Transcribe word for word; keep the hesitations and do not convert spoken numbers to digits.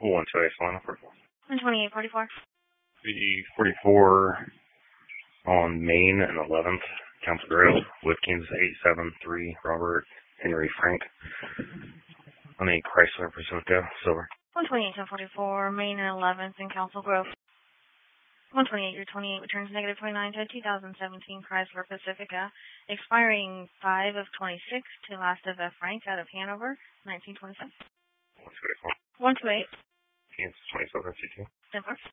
one two eight, Solana forty-four. one twenty-eight forty-four. The forty-four on Main and eleventh, Council Grove, with Kansas eight seven three, Robert Henry Frank. On the Chrysler Pacifica, silver. one twenty-eight ten forty-four, Main and eleventh in Council Grove. one twenty-eight, your twenty-eight returns negative twenty-nine to twenty seventeen Chrysler Pacifica, expiring five of twenty-six to last of F. Frank out of Hanover, nineteen twenty-seven. one two eight four. one two eight. Kansas twenty-seven fifty-two. Denver.